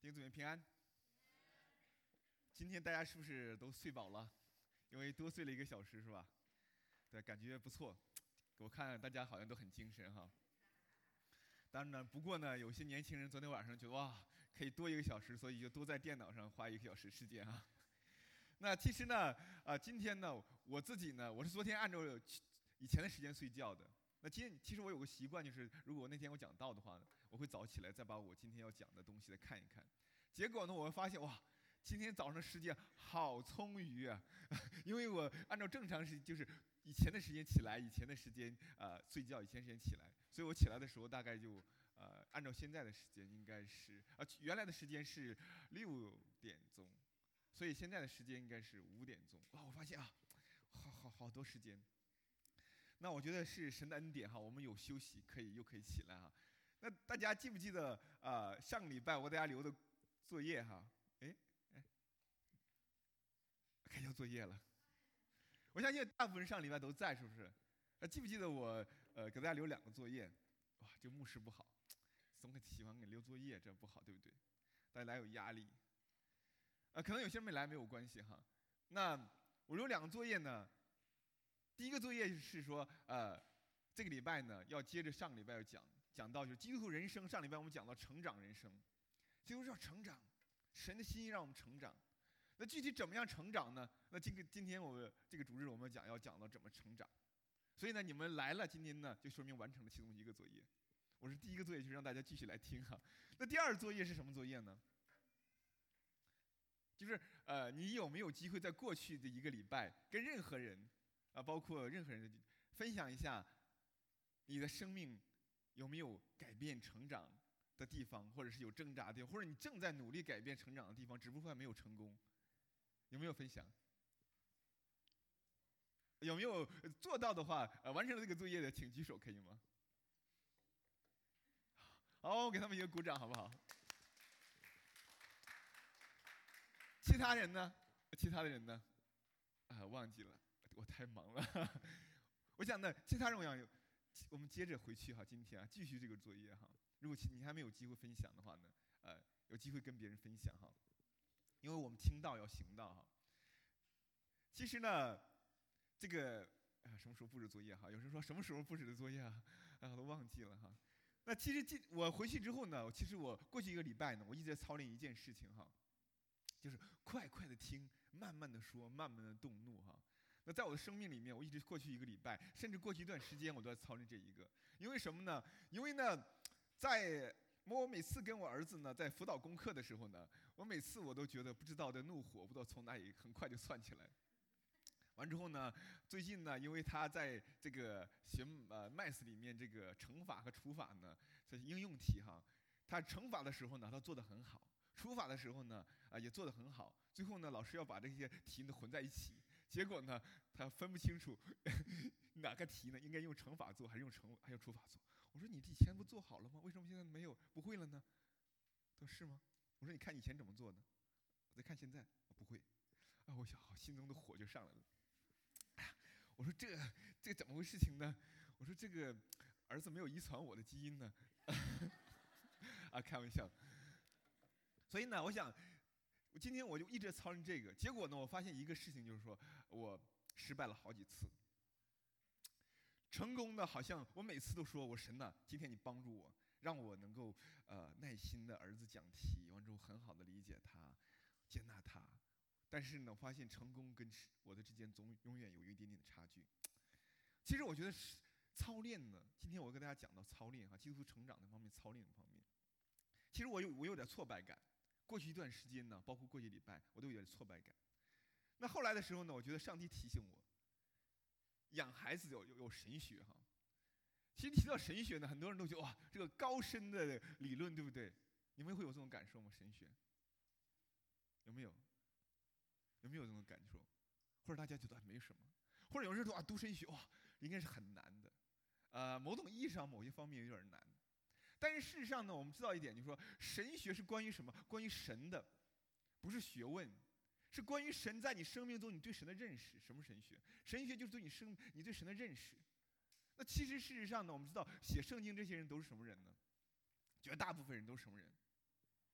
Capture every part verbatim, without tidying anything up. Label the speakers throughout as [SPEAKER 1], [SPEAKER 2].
[SPEAKER 1] 弟兄姊妹平安。今天大家是不是都睡饱了？因为多睡了一个小时是吧？对，感觉不错。我看大家好像都很精神哈。当然呢，不过呢，有些年轻人昨天晚上觉得哇，可以多一个小时，所以就多在电脑上花一个小时时间啊。那其实呢，啊、呃，今天呢，我自己呢，我是昨天按照以前的时间睡觉的。那今天其实我有个习惯，就是如果那天我讲道的话呢，我会早起来再把我今天要讲的东西再看一看。结果呢，我会发现哇，今天早上的时间好充裕啊，因为我按照正常时就是以前的时间起来，以前的时间呃睡觉，以前时间起来，所以我起来的时候大概就呃按照现在的时间应该是啊、呃、原来的时间是六点钟，所以现在的时间应该是五点钟。哇，我发现啊，好好好多时间。那我觉得是神的恩典哈，我们有休息，可以又可以起来哈。那大家记不记得啊、呃？上个礼拜我给大家留的作业哈，哎哎，该交作业了。我相信大部分人上礼拜都在，是不是？啊，记不记得我呃给大家留两个作业？哇，这个牧师不好，总喜欢给留作业，这不好，对不对？大家来有压力。啊、呃，可能有些人没来没有关系哈。那我留两个作业呢？第一个作业是说，呃，这个礼拜呢要接着上个礼拜要讲讲到就是基督徒人生。上礼拜我们讲到成长人生，基督徒要成长，神的心意让我们成长。那具体怎么样成长呢？那今个今天我们这个主日我们讲要讲到怎么成长。所以呢，你们来了，今天呢就说明完成了其中一个作业。我是第一个作业，就是让大家继续来听哈。那第二个作业是什么作业呢？就是呃，你有没有机会在过去的一个礼拜跟任何人？啊，包括任何人分享一下你的生命有没有改变成长的地方，或者是有挣扎的地方，或者你正在努力改变成长的地方，只不过还没有成功，有没有分享？有没有做到的话，呃，完成了这个作业的，请举手，可以吗？好，我给他们一个鼓掌，好不好？其他人呢？其他的人呢？啊，忘记了。我太忙了，我想呢，其他人我想，我们接着回去哈，今天啊，继续这个作业哈。如果你还没有机会分享的话呢，呃，有机会跟别人分享哈，因为我们听到要行道哈。其实呢，这个啊，什么时候布置作业哈？有人说什么时候布置的作业啊？啊，我都忘记了哈。那其实这我回去之后呢，其实我过去一个礼拜呢，我一直在操练一件事情哈，就是快快的听，慢慢的说，慢慢的动怒哈。那在我的生命里面，我一直过去一个礼拜，甚至过去一段时间，我都在操练这一个。因为什么呢？因为呢，在我每次跟我儿子呢在辅导功课的时候呢，我每次我都觉得不知道的怒火不知道从哪里很快就窜起来。完之后呢，最近呢，因为他在这个学呃 Math 里面这个乘法和除法呢，这是应用题哈，他乘法的时候呢，他做得很好。除法的时候呢，啊也做得很好。最后呢，老师要把这些题呢混在一起，结果呢，他分不清楚哪个题呢应该用乘法做，还是用乘还用除法做。我说你以前不做好了吗？为什么现在没有不会了呢？他说是吗？我说你看以前怎么做的？我再看现在，不会。啊，我想好，心中的火就上来了。哎呀，我说这这怎么回事情呢？我说这个儿子没有遗传我的基因呢。啊，开玩笑。所以呢，我想，我今天我就一直操练这个，结果呢，我发现一个事情，就是说我失败了好几次。成功的好像我每次都说，我神呐，今天你帮助我，让我能够呃耐心的儿子讲题，完之后很好的理解他，接纳他。但是呢，我发现成功跟我的之间总永远有一点点的差距。其实我觉得是操练呢，今天我跟大家讲到操练哈，基督徒成长的方面，操练的方面，其实我有我有点挫败感。过去一段时间呢，包括过去礼拜，我都有点挫败感。那后来的时候呢，我觉得上帝提醒我，养孩子有有有神学哈。其实提到神学呢，很多人都觉得哇，这个高深的理论，对不对？你们会有这种感受吗？神学有没有？有没有这种感受？或者大家觉得没什么？或者有人说啊，读神学哇，应该是很难的，呃，某种意义上某些方面有点难。但是事实上呢，我们知道一点，就是说神学是关于什么？关于神的，不是学问，是关于神在你生命中你对神的认识。什么神学？神学就是对你生你对神的认识。那其实事实上呢，我们知道写圣经这些人都是什么人呢？绝大部分人都是什么人？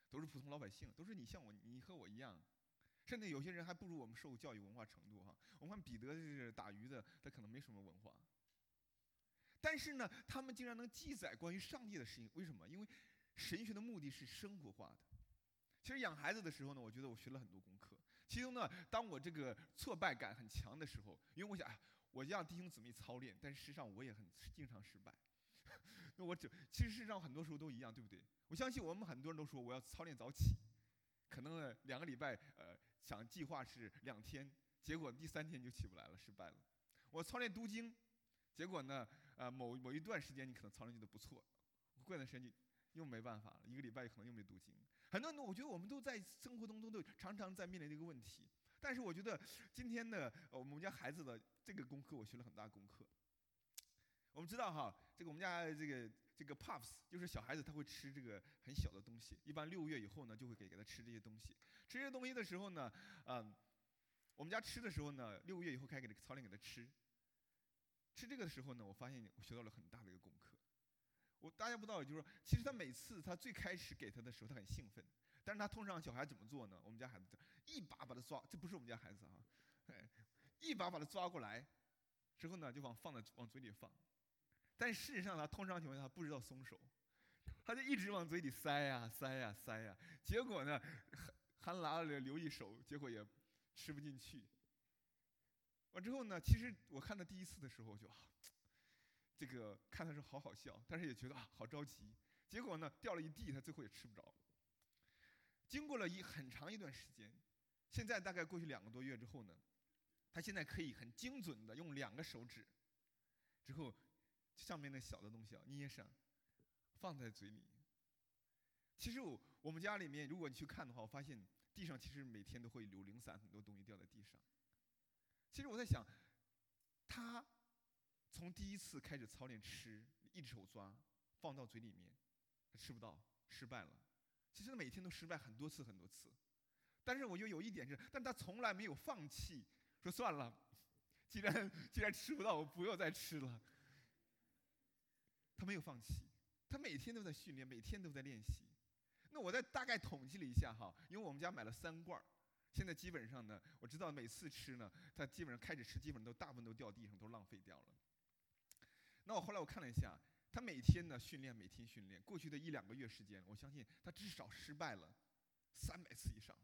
[SPEAKER 1] 都是普通老百姓，都是你像我，你和我一样，甚至有些人还不如我们受教育文化程度哈。我们看彼得是打鱼的，他可能没什么文化，但是呢，他们竟然能记载关于上帝的事情，为什么？因为神学的目的是生活化的。其实养孩子的时候呢，我觉得我学了很多功课。其中呢，当我这个挫败感很强的时候，因为我想，哎，我让弟兄姊妹操练，但是事实上我也很经常失败。那我只其实事实上很多时候都一样，对不对？我相信我们很多人都说我要操练早起，可能呢两个礼拜，呃，想计划是两天，结果第三天就起不来了，失败了。我操练读经，结果呢，呃，某某一段时间你可能操练得不错，过段时间又没办法了，一个礼拜可能又没读经。很多人，我觉得我们都在生活当中都常常在面临这个问题。但是我觉得今天呢，我们家孩子的这个功课，我学了很大功课。我们知道哈，这个我们家这个这个 puffs 就是小孩子他会吃这个很小的东西，一般六个月以后呢就会给给他吃这些东西。吃这些东西的时候呢，嗯，我们家吃的时候呢，六个月以后开始给他操练给他吃。吃这个的时候呢，我发现我学到了很大的一个功课。我大家不知道，就是说，其实他每次他最开始给他的时候，他很兴奋，但是他通常小孩怎么做呢？我们家孩子一把把他抓，这不是我们家孩子哈，哎，一把把他抓过来，之后呢就往放在往嘴里放，但事实上他通常情况下他不知道松手，他就一直往嘴里塞呀塞呀塞呀，结果呢还还拿了留一手，结果也吃不进去。完之后呢，其实我看他第一次的时候就啊。这个看他是好好笑，但是也觉得啊好着急。结果呢掉了一地，他最后也吃不着。经过了一很长一段时间，现在大概过去两个多月之后呢，他现在可以很精准的用两个手指，之后上面那小的东西啊捏上，放在嘴里。其实我我们家里面，如果你去看的话，我发现地上其实每天都会有零散很多东西掉在地上。其实我在想，他。从第一次开始操练吃，一只手抓，放到嘴里面，他吃不到，失败了。其实他每天都失败很多次很多次，但是我就有一点是，但他从来没有放弃，说算了，既然既然吃不到，我不要再吃了。他没有放弃，他每天都在训练，每天都在练习。那我在大概统计了一下哈，因为我们家买了三罐。现在基本上呢，我知道每次吃呢，他基本上开始吃，基本上都大部分都掉地上，都浪费掉了。那我后来我看了一下，他每天呢训练，每天训练，过去的一两个月时间，我相信他至少失败了三百次以上，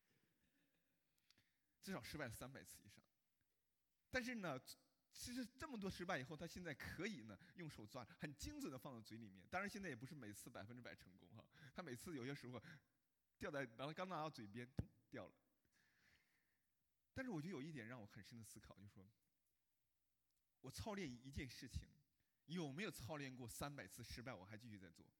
[SPEAKER 1] 至少失败了三百次以上。但是呢，其实这么多失败以后，他现在可以呢用手抓，很精准的放到嘴里面。当然现在也不是每次百分之百成功哈，他每次有些时候掉在，然后刚拿到嘴边，咚掉了。但是我觉得有一点让我很深的思考，就是说，我操练一件事情。有没有操练过三百次失败，我还继续在做？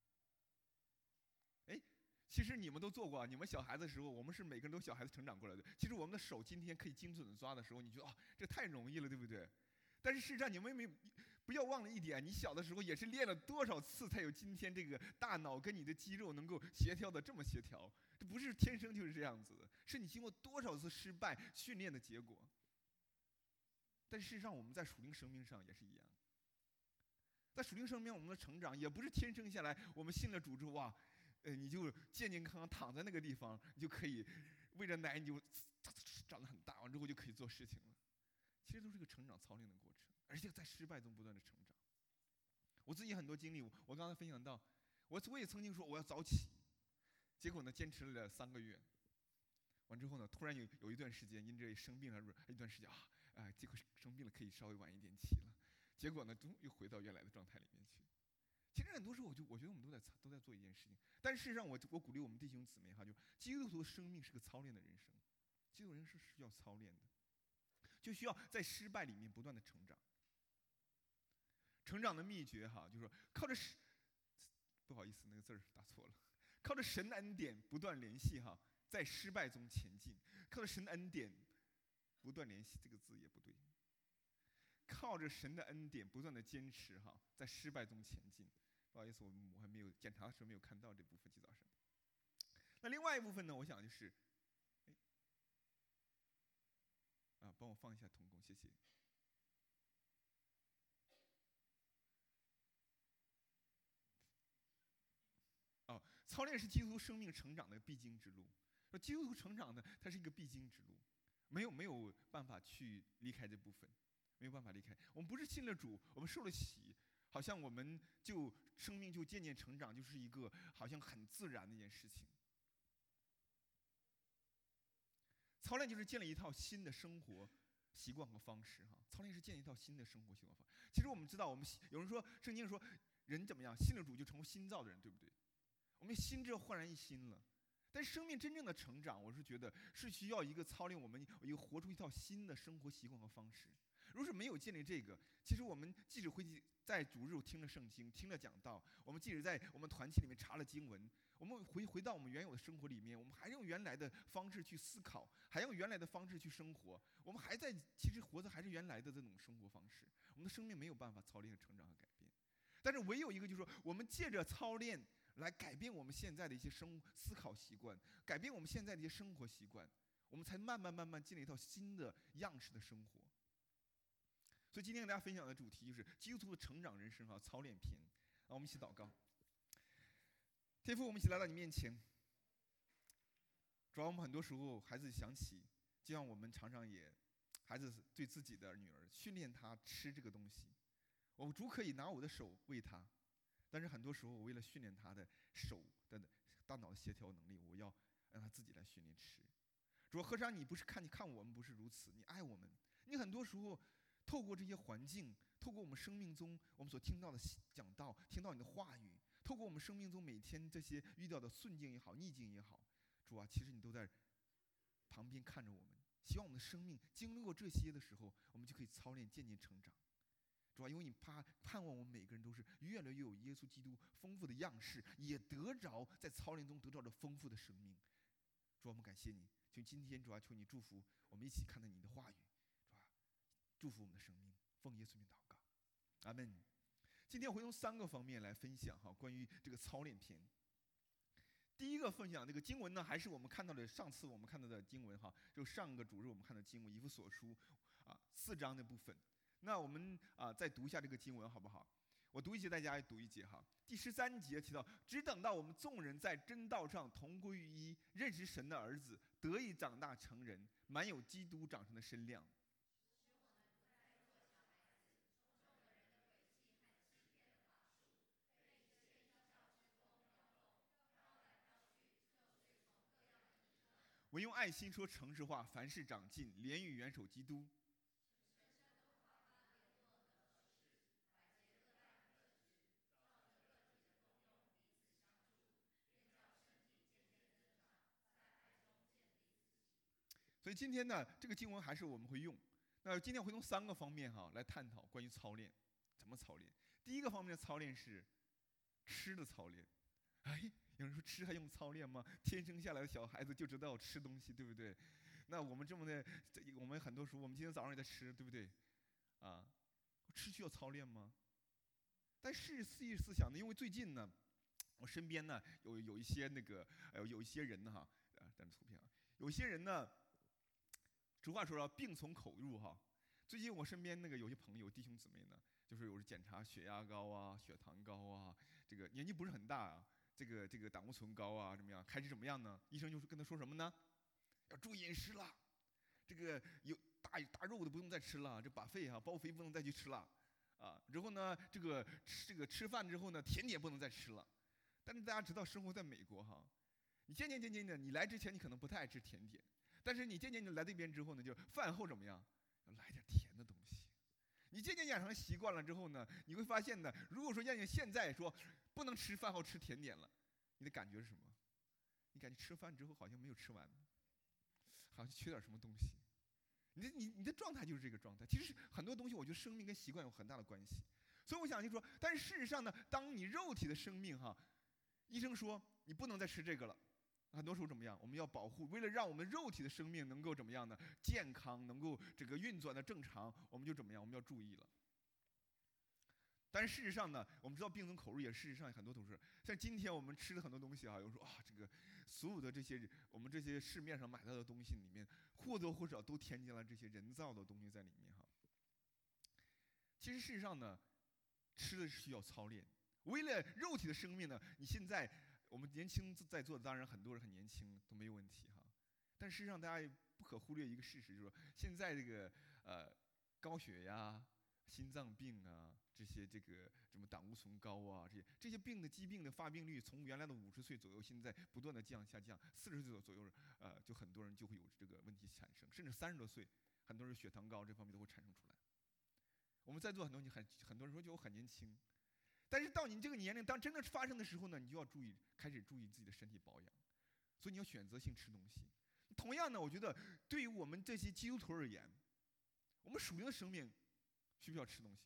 [SPEAKER 1] 哎，其实你们都做过，你们小孩子的时候，我们是每个人都小孩子成长过来的。其实我们的手今天可以精准的抓的时候，你觉得啊，这太容易了，对不对？但是事实上，你们没不要忘了一点，你小的时候也是练了多少次才有今天这个大脑跟你的肌肉能够协调的这么协调？这不是天生就是这样子的，是你经过多少次失败训练的结果。但事实上，我们在属灵生命上也是一样。在属灵生命，我们的成长也不是天生下来，我们信了主之后，哇，呃，你就健健康康躺在那个地方，你就可以喂着奶，你就长得很大，完之后就可以做事情了。其实都是个成长操练的过程，而且在失败中不断的成长。我自己很多经历，我刚才分享到，我我也曾经说我要早起，结果呢坚持了三个月，完之后呢，突然有有一段时间因这生病了，一段时间啊，啊、呃，结果生病了可以稍微晚一点起了。结果呢，又回到原来的状态里面去。其实很多时候，我就我觉得我们都在都在做一件事情。但事实上我，我我鼓励我们弟兄姊妹哈，就基督徒的生命是个操练的人生，基督徒人生是需要操练的，就需要在失败里面不断的成长。成长的秘诀哈，就是说靠着神，不好意思，那个字儿打错了，靠着神的恩典不断联系哈，在失败中前进。靠着神的恩典不断联系，这个字也不对。靠着神的恩典不断的坚持哈，在失败中前进。不好意思，我我还没有检查的时候没有看到这部分，祈祷神。那另外一部分呢，我想就是，啊，帮我放一下童工，谢谢。哦， 操练是基督徒生命成长的必经之路。说基督徒成长呢，它是一个必经之路，没有没有办法去离开这部分，没有办法离开。我们不是信了主，我们受了洗，好像我们就生命就渐渐成长，就是一个好像很自然的一件事情。操练就是建立一套新的生活习惯和方式哈。操练是建立一套新的生活习惯方式。其实我们知道，我们有人说圣经说人怎么样，信了主就成为新造的人，对不对？我们心之后焕然一新了。但是生命真正的成长，我是觉得是需要一个操练我们，一个活出一套新的生活习惯和方式。如果是没有建立这个，其实我们即使会在主日听了圣经，听了讲道，我们即使在我们团契里面查了经文，我们回回到我们原有的生活里面，我们还用原来的方式去思考，还用原来的方式去生活，我们还在其实活的还是原来的这种生活方式，我们的生命没有办法操练、成长和改变。但是唯有一个就是说，我们借着操练来改变我们现在的一些生思考习惯，改变我们现在的一些生活习惯，我们才慢慢慢慢建立一套新的样式的生活。所以今天跟大家分享的主题就是基督徒的成长人生哈操练篇。啊，我们一起祷告。天父，我们一起来到你面前。主要我们很多时候孩子想起，就像我们常常也，孩子对自己的女儿训练她吃这个东西，我主可以拿我的手喂她。但是很多时候，我为了训练他的手的大脑的协调能力，我要让他自己来训练吃。主要何尝你不是看你看我们不是如此？你爱我们，你很多时候透过这些环境，透过我们生命中我们所听到的讲道，听到你的话语，透过我们生命中每天这些遇到的顺境也好，逆境也好，主啊，其实你都在旁边看着我们。希望我们的生命经历过这些的时候，我们就可以操练，渐渐成长。主要因为你盼盼望我们每个人都是越来越有耶稣基督丰富的样式，也得着在操练中得着这丰富的生命。主，我们感谢你，就今天主要求你祝福我们一起看到你的话语，主要祝福我们的生命，奉耶稣名祷告，阿门。今天我会从三个方面来分享哈，关于这个操练篇。第一个分享这个经文呢，还是我们看到的上次我们看到的经文哈，就上个主日我们看的经文以弗所书啊四章的部分。那我们啊再读一下这个经文好不好？我读一节，大家也读一节哈。第十三节提到，只等到我们众人在真道上同归于一，认识神的儿子，得以长大成人，满有基督长成的身量。唯用爱心说诚实话，凡事长进，连于元首基督。所以今天呢，这个经文还是我们会用。那今天会从三个方面哈来探讨关于操练，怎么操练。第一个方面的操练是吃的操练。哎，有人说吃还用操练吗？天生下来的小孩子就知道吃东西，对不对？那我们这么的，我们很多时候，我们今天早上也在吃，对不对？啊，吃需要操练吗？但是细细思想呢，因为最近呢，我身边呢有有一些那个呃有一些人哈，呃，咱图片啊，有一些人呢。俗话说了，病从口入哈。最近我身边那个有些朋友、弟兄姊妹呢，就是有时检查血压高啊、血糖高啊，这个年纪不是很大啊，这个这个胆固醇高啊，怎么样？开始怎么样呢？医生就是跟他说什么呢？要注意饮食了，这个有大大肉的不用再吃了，这把肺哈包肥不能再去吃了啊。然后呢，这个吃这个吃饭之后呢，甜点不能再吃了。但是大家知道，生活在美国哈，你渐渐渐渐的，你来之前你可能不太爱吃甜点。但是你渐渐的来这边之后呢，就饭后怎么样，要来点甜的东西。你渐渐养成习惯了之后呢，你会发现呢，如果说让你现在说不能吃饭后吃甜点了，你的感觉是什么？你感觉吃饭之后好像没有吃完，好像缺点什么东西。你的你你的状态就是这个状态。其实很多东西，我觉得生命跟习惯有很大的关系。所以我想就说，但是事实上呢，当你肉体的生命哈，医生说你不能再吃这个了。很多时候怎么样？我们要保护，为了让我们肉体的生命能够怎么样呢？健康，能够这个运转的正常，我们就怎么样？我们要注意了。但是事实上呢，我们知道病从口入也，事实上很多都是像今天我们吃的很多东西啊，有人说啊，这个所有的这些我们这些市面上买到的东西里面，或多或少都添加了这些人造的东西在里面哈。其实事实上呢，吃的是需要操练。为了肉体的生命呢，你现在。 我们年轻在座的当然很多人很年轻都没有问题哈，但事实上大家也不可忽略一个事实，就是说现在这个呃高血压、心脏病啊，这些这个什么胆固醇高啊，这些这些病的疾病的发病率从原来的五十岁左右，现在不断的降下降，四十岁左右，呃，就很多人就会有这个问题产生，甚至三十多岁，很多人血糖高这方面都会产生出来。我们在座很多你很很多人说就我很年轻，但是到你这个年龄，当真的发生的时候呢，你就要注意，开始注意自己的身体保养，所以你要选择性吃东西。同样呢，我觉得对于我们这些基督徒而言，我们属灵的生命需不需要吃东西？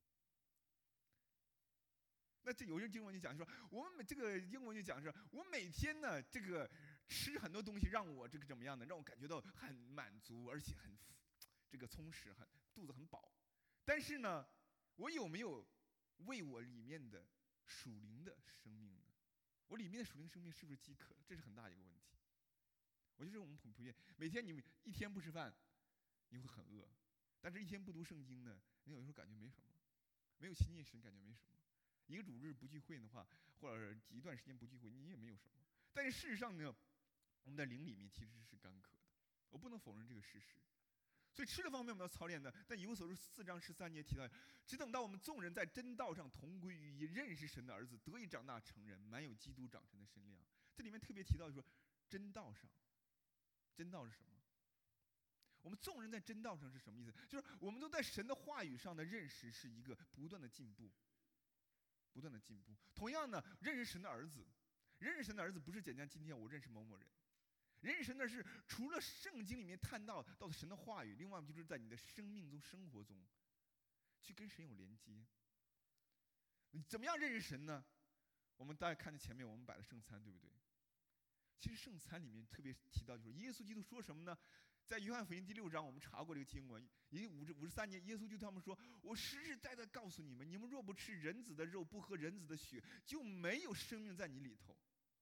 [SPEAKER 1] 那这有些经文就讲说，我们这个英文就讲是，我每天呢这个吃很多东西，让我这个怎么样呢？让我感觉到很满足，而且很这个充实，很肚子很饱。但是呢，我有没有为我里面的属灵的生命呢？我里面的属灵生命是不是饥渴？这是很大一个问题。我觉得我们普普遍每天你们一天不吃饭，你会很饿；但是一天不读圣经呢，你有时候感觉没什么，没有亲近神感觉没什么。一个主日不聚会的话，或者一段时间不聚会，你也没有什么。但是事实上呢，我们的灵里面其实是干渴的，我不能否认这个事实。所以吃的方面我们要操练的，但以弗所书四章十三节提到，只等到我们众人在真道上同归于一，认识神的儿子，得以长大成人，满有基督长成的身量。这里面特别提到说，真道上，真道是什么？我们众人在真道上是什么意思？就是我们都在神的话语上的认识是一个不断的进步，不断的进步。同样呢，认识神的儿子，认识神的儿子不是简单今天我认识某某人。认识神的是除了圣经里面谈到到神的话语，另外就是在你的生命中、生活中，去跟神有连接。你怎么样认识神呢？我们大家看见前面我们摆的圣餐，对不对？其实圣餐里面特别提到，就是耶稣基督说什么呢？在约翰福音第六章，我们查过这个经文，以五十五十三节，耶稣就他们说：“我实实在在告诉你们，你们若不吃人子的肉，不喝人子的血，就没有生命在你里头。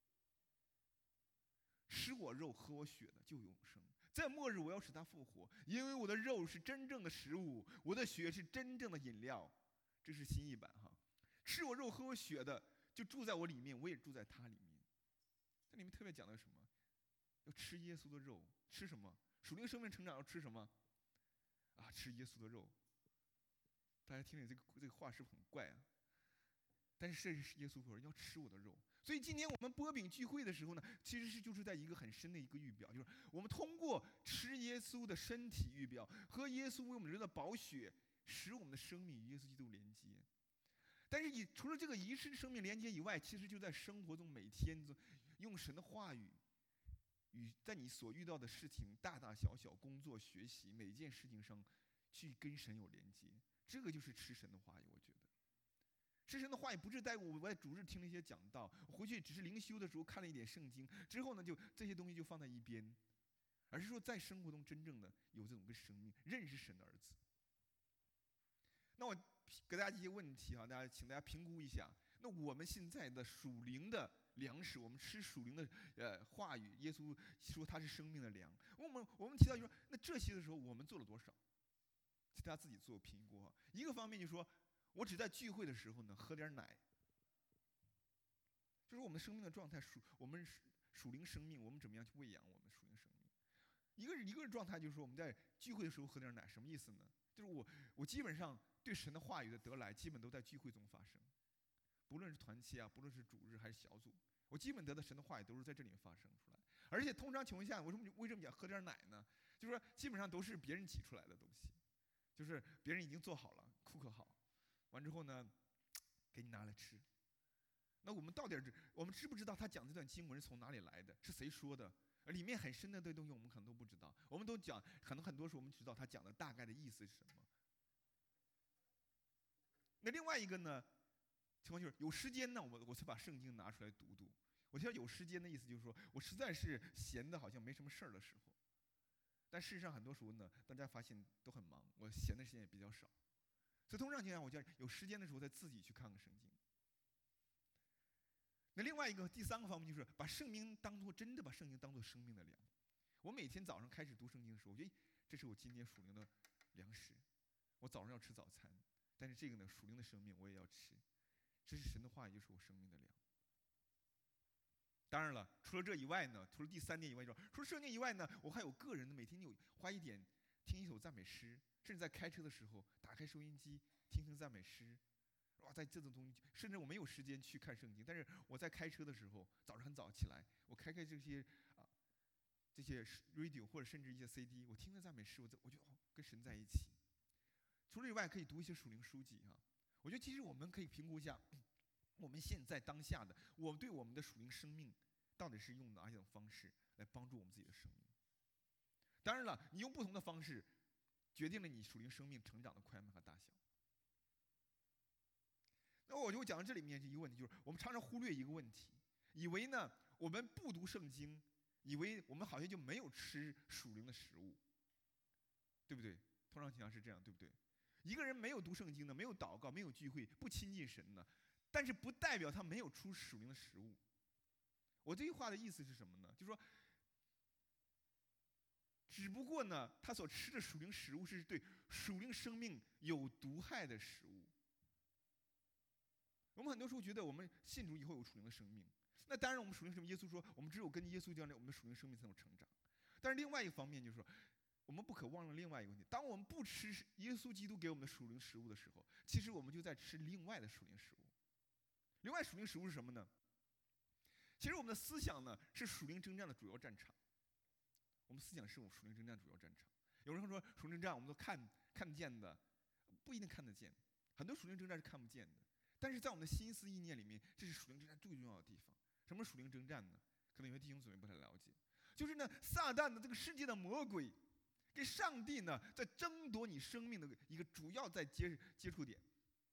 [SPEAKER 1] 吃我肉喝我血的就永生，在末日我要使他复活，因为我的肉是真正的食物，我的血是真正的饮料。”这是新译版哈。吃我肉喝我血的就住在我里面，我也住在他里面。这里面特别讲的是什么？要吃耶稣的肉，吃什么？属灵生命成长要吃什么？啊，吃耶稣的肉。大家听听这个这个话是不是很怪啊？但是这是耶稣说要吃我的肉。所以今天我们擘饼聚会的时候呢，其实是就是在一个很深的一个预表，就是我们通过吃耶稣的身体预表，和耶稣为我们人的宝血，使我们的生命与耶稣基督连接。但是以除了这个仪式生命连接以外，其实就在生活中每天用神的话语，与在你所遇到的事情大大小小、工作、学习每一件事情上，去跟神有连接。这个就是吃神的话语，我觉得。吃神的话语不是在我我在主日听了一些讲道，我回去只是灵修的时候看了一点圣经，之后呢就这些东西就放在一边，而是说在生活中真正的有这种个生命，认识神的儿子。那我给大家一些问题啊，大家请大家评估一下。那我们现在的属灵的粮食，我们吃属灵的呃话语，耶稣说他是生命的粮。我们我们提到就说，那这些的时候我们做了多少？大家自己做评估啊。一个方面就是说，我只在聚会的时候呢喝点奶，就是我们生命的状态，属我们属灵生命，我们怎么样去喂养我们属灵生命？一个一个状态就是说我们在聚会的时候喝点奶，什么意思呢？就是我我基本上对神的话语的得来，基本都在聚会中发生，不论是团契啊，不论是主日还是小组，我基本得到神的话语都是在这里发生出来。而且通常情况下，为什么为什么讲喝点奶呢？就是说基本上都是别人挤出来的东西，就是别人已经做好了，库克好，完之后呢，给你拿来吃。那我们到底我们知不知道他讲这段经文是从哪里来的？是谁说的？里面很深的这东西我们可能都不知道。我们都讲，可能很多时候我们知道他讲的大概的意思是什么。那另外一个呢，情况就是有时间呢，我我才把圣经拿出来读读。我觉得有时间的意思就是说我实在是闲的好像没什么事儿的时候，但事实上很多时候呢，大家发现都很忙，我闲的时间也比较少。所以通常情况下，我觉得有时间的时候再自己去看看圣经。那另外一个第三个方面就是把圣经当作真的把圣经当作生命的粮。我每天早上开始读圣经的时候，我觉得这是我今天属灵的粮食。我早上要吃早餐，但是这个呢，属灵的生命我也要吃。这是神的话语，就是我生命的粮。 当然了，除了这以外呢，除了第三点以外，除了圣经以外呢，我还有个人的，每天有花一点听一首赞美诗，甚至在开车的时候打开收音机听听赞美诗。哇，在这种东西，甚至我没有时间去看圣经，但是我在开车的时候，早上很早起来，我开开这些啊这些 radio 或者甚至一些 C D， 我听着赞美诗，我我觉得哦跟神在一起。除了以外，可以读一些属灵书籍哈、啊。我觉得其实我们可以评估一下，我们现在当下的，我们对我们的属灵生命，到底是用哪一种方式来帮助我们自己的生命？当然了，你用不同的方式，决定了你属灵生命成长的快慢和大小。那我就讲到这里面一个问题，就是我们常常忽略一个问题，以为呢我们不读圣经，以为我们好像就没有吃属灵的食物，对不对？通常情况是这样，对不对？一个人没有读圣经的，没有祷告，没有聚会，不亲近神呢，但是不代表他没有出属灵的食物。我这句话的意思是什么呢？就是说，只不过呢，他所吃的属灵食物是对属灵生命有毒害的食物。我们很多时候觉得我们信主以后有属灵的生命，那当然我们属灵生命，耶稣说我们只有跟耶稣这样的，我们的属灵生命才能成长。但是另外一方面就是说，我们不可忘了另外一个问题：当我们不吃耶稣基督给我们的属灵食物的时候，其实我们就在吃另外的属灵食物。另外属灵食物是什么呢？其实我们的思想呢是属灵征战的主要战场。我们思想是我们属灵征战主要战场。有人说属灵征战我们都看看得见的，不一定看得见，很多属灵征战是看不见的。但是在我们的心思意念里面，这是属灵征战最重要的地方。什么属灵征战呢？可能有些弟兄姊妹不太了解，就是呢，撒旦的这个世界的魔鬼，跟上帝呢在争夺你生命的一个主要在接接触点。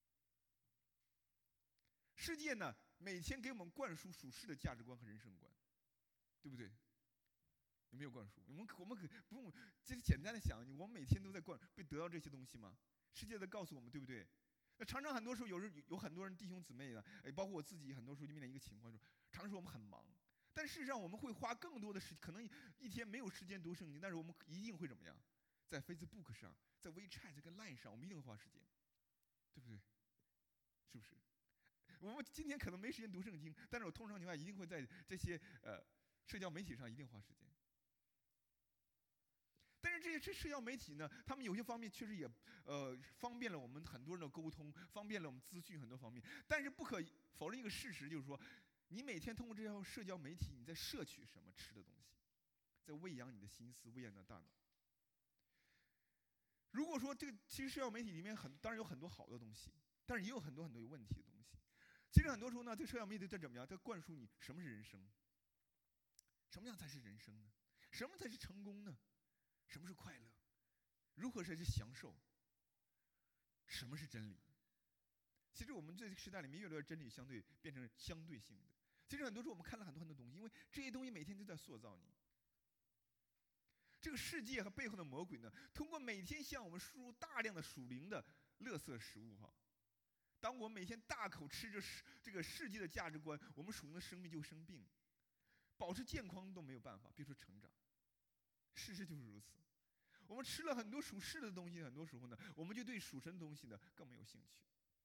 [SPEAKER 1] 世界呢每天给我们灌输属世的价值观和人生观，对不对？有没有灌输？我们我们可不用，其实简单的想，我们每天都在灌被得到这些东西吗？世界在告诉我们，对不对？那常常很多时候，有人有很多人弟兄姊妹呢，哎，包括我自己，很多时候就面临一个情况，就是常常说我们很忙，但事实上我们会花更多的时间，可能一天没有时间读圣经，但是我们一定会怎么样？在 Facebook 上，在 WeChat 跟 Line 上，我们一定会花时间，对不对？是不是？我们今天可能没时间读圣经，但是我通常情况下一定会在这些呃社交媒体上一定花时间。但是这些社交媒体呢，他们有些方面确实也呃方便了我们很多人的沟通，方便了我们资讯很多方面。但是不可否认一个事实，就是说，你每天通过这条社交媒体，你在摄取什么吃的东西，在喂养你的心思，喂养你的大脑。如果说这个其实社交媒体里面很当然有很多好的东西，但是也有很多很多有问题的东西。其实很多时候呢，这个社交媒体在怎么样？在灌输你什么是人生，什么样才是人生呢？什么才是成功呢？什么是快乐？如何才是享受？什么是真理？其实我们这个时代里面，越来越真理相对变成相对性的。其实很多时候我们看了很多很多东西，因为这些东西每天都在塑造你。这个世界和背后的魔鬼呢，通过每天向我们输入大量的属灵的垃圾食物哈。当我们每天大口吃着这个世界的价值观，我们属灵的生命就生病，保持健康都没有办法，别说成长。事实就是如此。我们吃了很多属世的东西，很多时候呢，我们就对属神的东西呢更没有兴趣。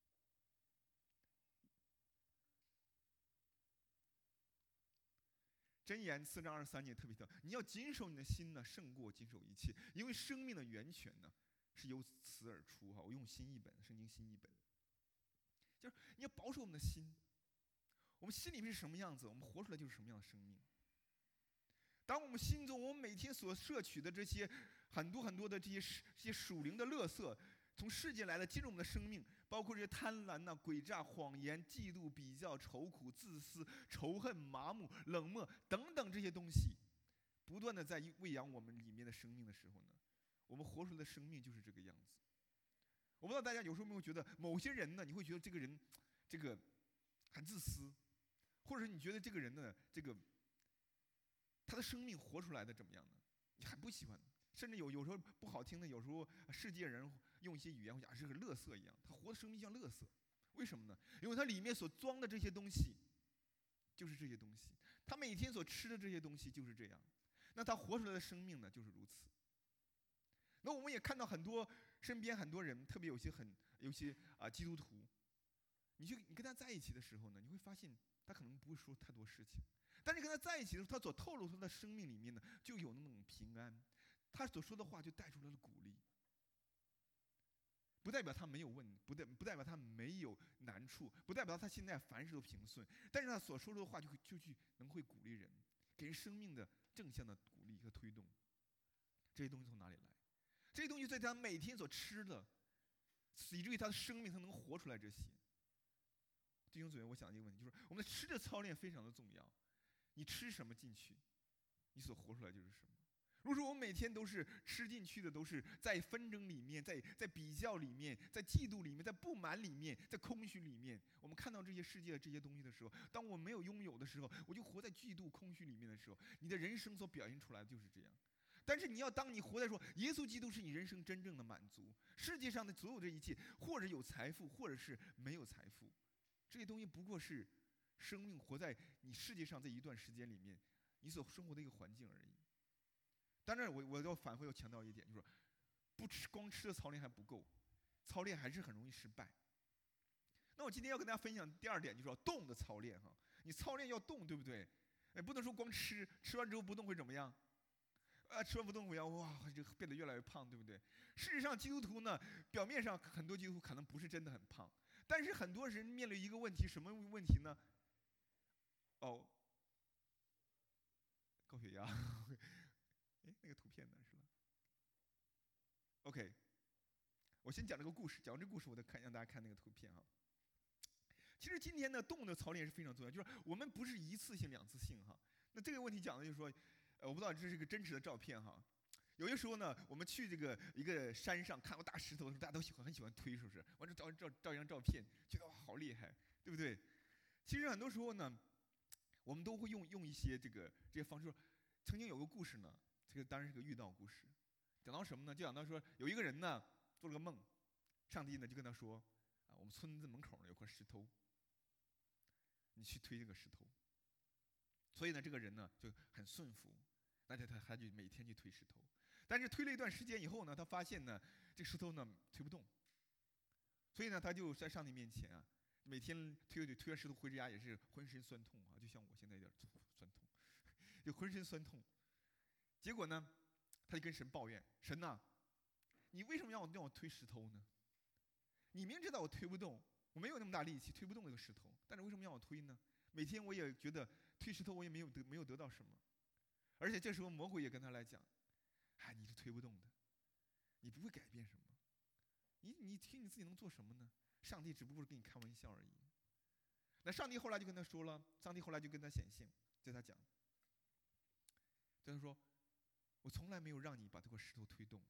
[SPEAKER 1] 箴言四章二十三节特别的，你要谨守你的心呢，胜过谨守一切，因为生命的源泉呢是由此而出哈。我用新译本，圣经新译本，就是你要保守我们的心，我们心里面是什么样子，我们活出来就是什么样的生命。当我们心中，我们每天所摄取的这些很多很多的这些这些属灵的垃圾，从世界来的进入我们的生命，包括这些贪婪呐、啊、诡诈、谎言、嫉妒、比较、愁苦、自私、仇恨、麻木、冷漠等等这些东西，不断的在喂养我们里面的生命的时候呢，我们活出来的生命就是这个样子。我不知道大家有时候有没有觉得，某些人呢，你会觉得这个人，这个很自私，或者是你觉得这个人呢，这个。他的生命活出来的怎么样呢？你很不喜欢，甚至有有时候不好听的，有时候世界人用一些语言会讲是个垃圾一样。他活的生命像垃圾，为什么呢？因为他里面所装的这些东西，就是这些东西。他每天所吃的这些东西就是这样。那他活出来的生命呢，就是如此。那我们也看到很多身边很多人，特别有些很有些啊基督徒，你去你跟他在一起的时候呢，你会发现他可能不会说太多事情。 但是跟他在一起的时候，他所透露出的生命里面呢，就有那种平安。他所说的话就带出来了鼓励，不代表他没有问题，不代不代表他没有难处，不代表他现在凡事都平顺。但是他所说的话就会就去能会鼓励人，给人生命的正向的鼓励和推动。这些东西从哪里来？这些东西在他每天所吃的，以至于他的生命他能活出来这些。弟兄姊妹，我想一个问题，就是我们的吃的操练非常的重要。你吃什么进去，你所活出来就是什么。如果说我们每天都是吃进去的都是在纷争里面，在在比较里面，在嫉妒里面，在不满里面，在空虚里面，我们看到这些世界的这些东西的时候，当我没有拥有的时候，我就活在嫉妒空虚里面的时候，你的人生所表现出来的就是这样。但是你要当你活在说耶稣基督是你人生真正的满足，世界上的所有这一切，或者有财富，或者是没有财富，这些东西不过是生命活在你世界上这一段时间里面，你所生活的一个环境而已。当然我，我要反复要强调一点，就是不吃光吃的操练还不够，操练还是很容易失败。那我今天要跟大家分享第二点，就是要动的操练哈。你操练要动，对不对？哎，不能说光吃，吃完之后不动会怎么样？啊，吃完不动会要哇，就变得越来越胖，对不对？事实上，基督徒呢，表面上很多基督徒可能不是真的很胖，但是很多人面临一个问题，什么问题呢？哦，高血压。哎，那个图片呢？是吧 ？OK， 我先讲这个故事，讲完这个故事，我再看让大家看那个图片哈。其实今天的动的操练是非常重要，就是我们不是一次性、两次性哈。那这个问题讲的就是说，呃，我不知道这是个真实的照片哈。有些时候呢，我们去这个一个山上看到大石头的时候，大家都喜欢很喜欢推，是不是？完了照照照一张照片，觉得哇好厉害，对不对？其实很多时候呢，我们都会用用一些这个这些方式。曾经有个故事呢，这个当然是个寓道故事，讲到什么呢？就讲到说有一个人呢做了个梦，上帝呢就跟他说啊，我们村子门口呢有块石头，你去推这个石头。所以呢，这个人呢就很顺服，那他他他就每天去推石头。但是推了一段时间以后呢，他发现呢这个石头呢推不动，所以呢他就在上帝面前啊，每天推推推完石头回家也是浑身酸痛啊，就像我现在有点酸痛。就浑身酸痛，结果呢，他就跟神抱怨：神呐、啊，你为什么让我让我推石头呢？你明知道我推不动，我没有那么大力气推不动这个石头，但是为什么让我推呢？每天我也觉得推石头我也没有得没有得到什么，而且这时候魔鬼也跟他来讲：哎，你是推不动的，你不会改变什么，你你听你自己能做什么呢？上帝只不过是跟你开玩笑而已。那上帝后来就跟他说了，上帝后来就跟他显现，对他讲。他说：“我从来没有让你把这块石头推动。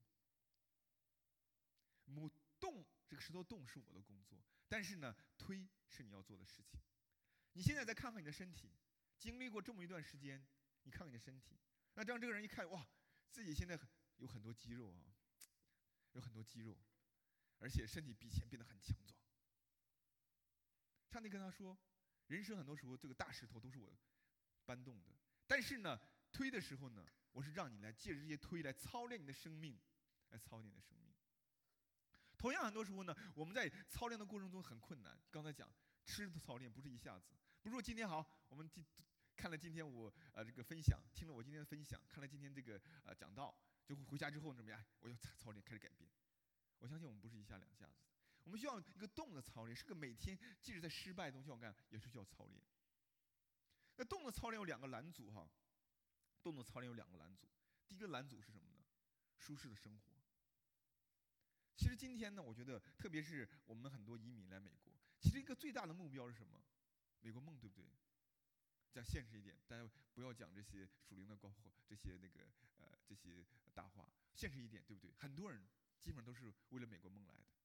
[SPEAKER 1] 母动这个石头动是我的工作，但是呢，推是你要做的事情。你现在再看看你的身体，经历过这么一段时间，你看看你的身体，那这样这个人一看，哇，自己现在有很多肌肉啊，有很多肌肉，而且身体比以前变得很强壮。上帝跟他说，人生很多时候这个大石头都是我搬动的，但是呢。”推的时候呢，我是让你来借着这些推来操练你的生命，来操练你的生命。同样，很多时候呢，我们在操练的过程中很困难。刚才讲吃的操练不是一下子，不是说今天好，我们今看了今天我呃这个分享，听了我今天的分享，看了今天这个呃讲道，就回家之后怎么样？我要操练开始改变。我相信我们不是一下两下子，我们需要一个动的操练，是个每天即使在失败中需要干，也是需要操练。那动的操练有两个栏组哈。动的操练有两个栏组，第一个栏组是什么呢？舒适的生活。其实今天呢，我觉得特别是我们很多移民来美国，其实一个最大的目标是什么？美国梦，对不对？讲现实一点，大家不要讲这些属灵的高货，这些那个呃这些大话，现实一点，对不对？很多人基本上都是为了美国梦来的。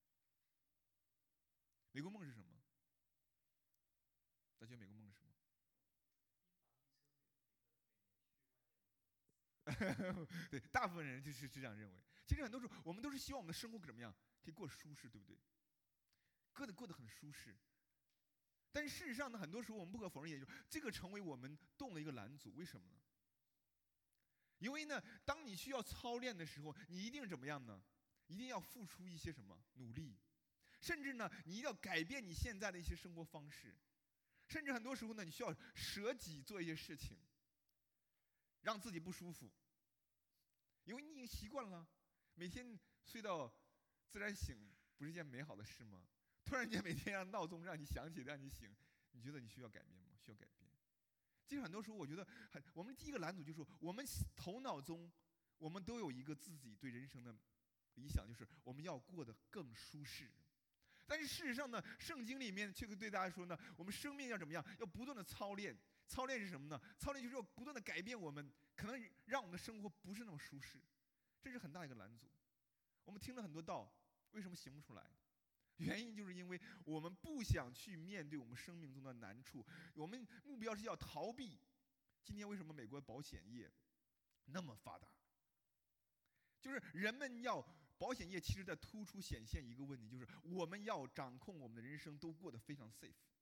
[SPEAKER 1] 美国梦是什么？大家觉得美国梦是什么？对，大部分人就是这样认为。其实很多时候，我们都是希望我们的生活怎么样，可以过舒适，对不对？过得过得很舒适。但是事实上呢，很多时候我们不可否认，也就是这个成为我们动的一个拦阻。为什么呢？因为呢，当你需要操练的时候，你一定怎么样呢？一定要付出一些什么努力，甚至呢，你一定要改变你现在的一些生活方式， 甚至很多时候呢，你需要舍己做一些事情，让自己不舒服，因为你已经习惯了，每天睡到自然醒，不是一件美好的事吗？突然间每天让闹钟让你响起，让你醒，你觉得你需要改变吗？需要改变。其实很多时候，我觉得很，我们第一个拦阻就是我们头脑中，我们都有一个自己对人生的理想，就是我们要过得更舒适。但是事实上呢，圣经里面却会对大家说呢，我们生命要怎么样？要不断的操练。操练是什么呢？操练就是要不断的改变我们，可能让我们的生活不是那么舒适，这是很大一个拦阻。我们听了很多道，为什么行不出来？原因就是因为我们不想去面对我们生命中的难处，我们目标是要逃避。今天为什么美国保险业那么发达？就是人们要保险业，其实在突出显现一个问题，就是我们要掌控我们的人生，都过得非常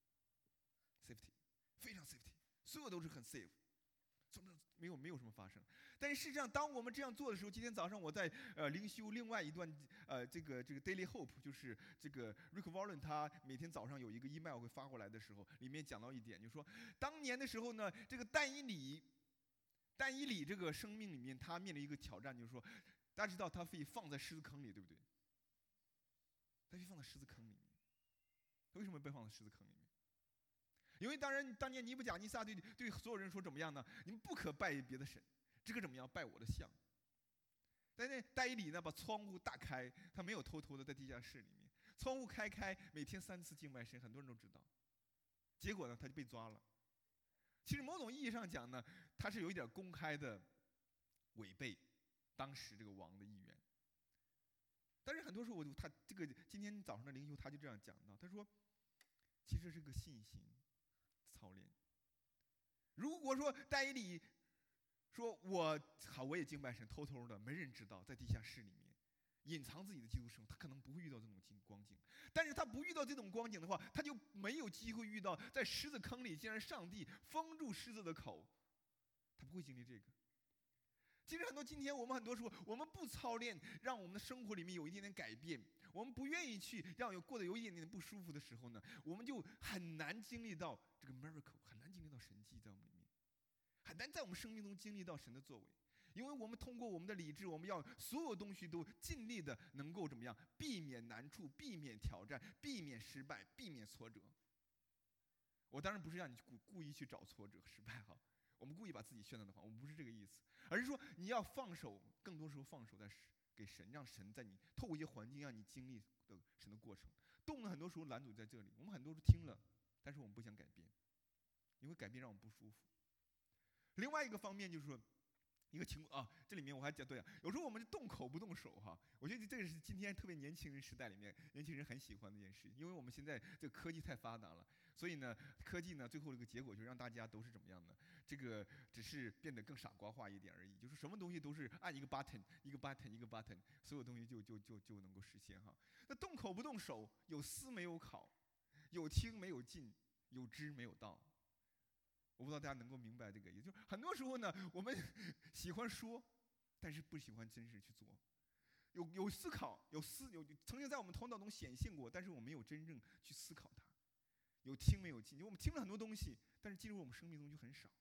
[SPEAKER 1] safe，safety， 非常 safety， 所有都是很 safe， 怎么没有没有什么发生？但是事实上，当我们这样做的时候，今天早上我在呃灵修另外一段呃这个这个 Daily Hope， 就是这个 Rick Warren 他每天早上有一个 email 会发过来的时候，里面讲到一点，就是说当年的时候呢，这个但以理，但以理这个生命里面他面临一个挑战，就是说大家知道他被放在狮子坑里，对不对？他被放在狮子坑里面，他为什么被放在狮子坑里面？因为当然当年尼布甲尼撒对对所有人说怎么样呢？你们不可拜别的神，这个怎么样？拜我的像。但是但以理呢，把窗户大开，他没有偷偷的在地下室里面，窗户开开，每天三次敬拜神，很多人都知道。结果呢，他就被抓了。其实某种意义上讲呢，他是有一点公开的违背当时这个王的意愿。但是很多时候我就他这个今天早上的灵修他就这样讲到，他说其实是个信心操练。如果说但以理说我好我也敬拜神，偷偷的没人知道，在地下室里面隐藏自己的基督生，他可能不会遇到这种光景。但是他不遇到这种光景的话，他就没有机会遇到在狮子坑里，竟然上帝封住狮子的口，他不会经历这个。其实很多今天我们很多时候我们不操练，让我们的生活里面有一点点改变，我们不愿意去让有过得有一点点不舒服的时候呢，我们就很难经历到这个 miracle， 很难经历到神迹在我们里面，很难在我们生命中经历到神的作为。因为我们通过我们的理智，我们要所有东西都尽力的能够怎么样，避免难处，避免挑战，避免失败，避免挫折。我当然不是让你故故意去找挫折失败哈，我们故意把自己渲染的话，我们不是这个意思，而是说你要放手，更多时候放手在给神，让神在你透过一些环境让你经历的神的过程。动了很多时候拦阻在这里，我们很多时候听了，但是我们不想改变，因为改变让我们不舒服。另外一个方面就是说，一个情况啊，这里面我还讲对啊，有时候我们动口不动手哈，我觉得这个是今天特别年轻人时代里面年轻人很喜欢的一件事，因为我们现在这个科技太发达了，所以呢，科技呢最后这个结果就是让大家都是怎么样的，这个只是变得更傻瓜化一点而已，就是什么东西都是按一个 button 一个 button 一个 button， 所有东西就就就就能够实现哈。那动口不动手，有思没有考，有听没有进，有知没有道。我不知道大家能够明白这个，也就是很多时候呢，我们喜欢说，但是不喜欢真实去做。有有思考，有思有曾经在我们头脑中显现过，但是我们没有真正去思考它。有听没有进，我们听了很多东西，但是进入我们生命中就很少。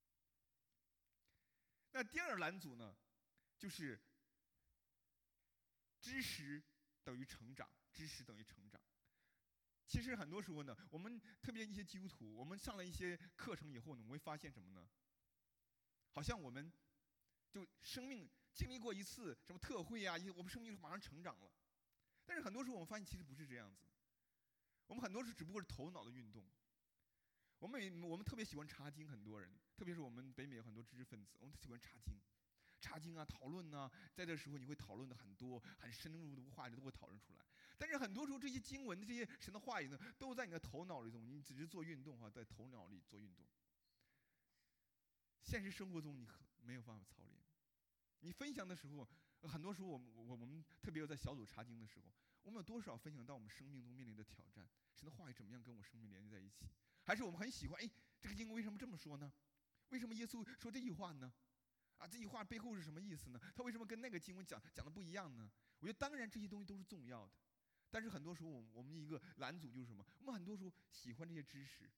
[SPEAKER 1] 那第二拦阻呢，就是知识等于成长，知识等于成长。其实很多时候呢，我们特别一些基督徒，我们上了一些课程以后呢，我们会发现什么呢？好像我们就生命经历过一次什么特会啊，我们生命就马上成长了。但是很多时候我们发现其实不是这样子，我们很多时只不过是头脑的运动。我们我们特别喜欢查经，很多人，特别是我们北美有很多知识分子，我们特喜欢查经。查经啊，讨论啊，在这时候你会讨论的很多很深入的话题都会讨论出来。但是很多时候这些经文的这些神的话语呢，都在你的头脑里中，你只是做运动哈，在头脑里做运动。现实生活中你没有办法操练。你分享的时候，很多时候我们我我们特别有在小组查经的时候，我们有多少分享到我们生命中面临的挑战？神的话语怎么样跟我生命连接在一起？还是我们很喜欢，哎，这个经文为什么这么说呢？为什么耶稣说这句话呢？啊，这句话背后是什么意思呢？他为什么跟那个经文讲讲的不一样呢？我觉得当然这些东西都是重要的，但是很多时候我们我们一个拦阻就是什么？我们很多时候喜欢这些知识，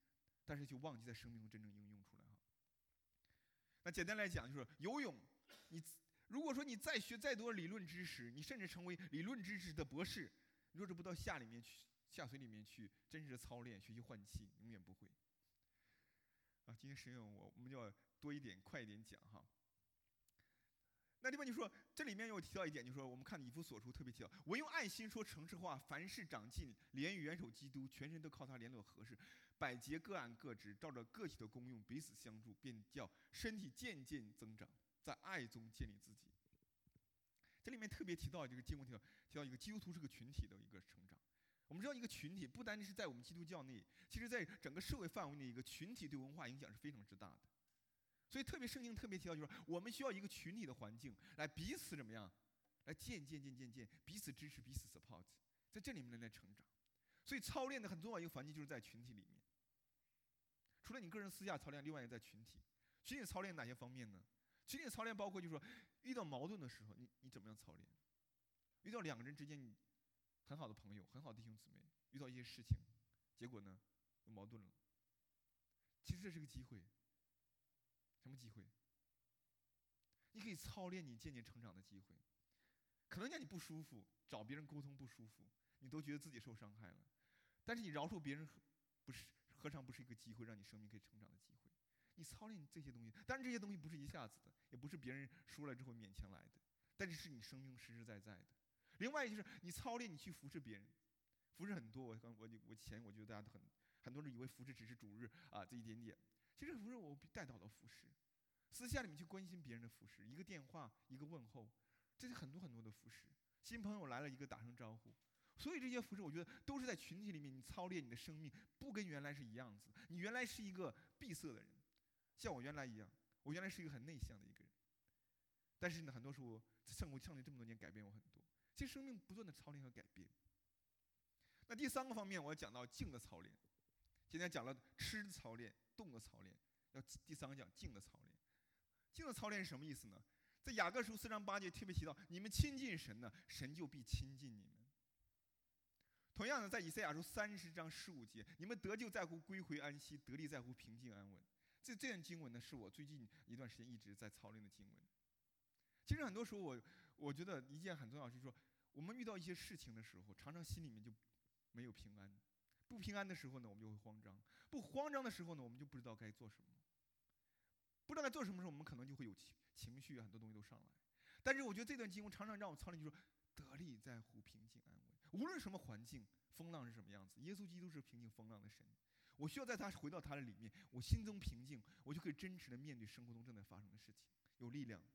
[SPEAKER 1] 但是就忘记在生命中真正应用出来哈。那简单来讲，就是游泳，你如果说你再学再多理论知识，你甚至成为理论知识的博士，若是不到下里面去、下水里面去真实的操练、学习换气，永远不会。啊，今天实验我我们就要多一点、快一点讲哈。那地方就说，这里面又提到一点，就是说我们看以弗所书特别提到，我用爱心说诚实话，凡事长进，连于元首基督，全身都靠他联络合适，百节各按各职，照着个体的功用彼此相助，便叫身体渐渐增长，在爱中建立自己。这里面特别提到这个经文提到提到一个基督徒是个群体的一个成长。我们知道一个群体不单是在我们基督教内，其实在整个社会范围内，一个群体对文化影响是非常之大的。所以特别圣经特别提到，就是我们需要一个群体的环境，来彼此怎么样，来渐渐渐渐渐彼此支持，彼此 support， 在这里面来成长。所以操练的很重要一个环境就是在群体里面。除了你个人私下操练，另外也在群体。群体操练哪些方面呢？群体操练包括就是说，遇到矛盾的时候，你你怎么样操练？遇到两个人之间，你很好的朋友、很好的弟兄姊妹，遇到一些事情，结果呢有矛盾了，其实这是个机会。什么机会？你可以操练你渐渐成长的机会。可能让你不舒服，找别人沟通不舒服，你都觉得自己受伤害了。但是你饶恕别人，不是何尝不是一个机会，让你生命可以成长的机会？你操练这些东西，当然这些东西不是一下子的，也不是别人说了之后勉强来的，但是是你生命实实在在的。另外就是你操练，你去服侍别人，服侍很多。我刚我我前我觉得大家都很很多人以为服侍只是主日啊这一点点。其实服侍我带到了服侍，私下里面去关心别人的服侍，一个电话，一个问候，这是很多很多的服侍。新朋友来了，一个打声招呼，所以这些服侍，我觉得都是在群体里面，你操练你的生命，不跟原来是一样子。你原来是一个闭塞的人，像我原来一样，我原来是一个很内向的一个人，但是呢，很多时候上过上帝这么多年，改变我很多。其实生命不断的操练和改变。那第三个方面，我要讲到静的操练。今天讲了吃的操练。动的操练，要第三个讲静的操练。静的操练是什么意思呢？在雅各书四章八节特别提到，你们亲近神呢，神就必亲近你们。同样的，在以赛亚书三十章十五节，你们得救在乎归回安息，得力在乎平静安稳。这这段经文呢，是我最近一段时间一直在操练的经文。其实很多时候我，我我觉得一件很重要，就是说，我们遇到一些事情的时候，常常心里面就没有平安。不平安的时候呢，我们就会慌张；不慌张的时候呢，我们就不知道该做什么。不知道该做什么时候，我们可能就会有情绪，很多东西都上来。但是我觉得这段经文常常让我操练，就是说得力在乎平静安稳。无论什么环境，风浪是什么样子，耶稣基督是平静风浪的神。我需要在他回到他的里面，我心中平静，我就可以真实的面对生活中正在发生的事情，有力量。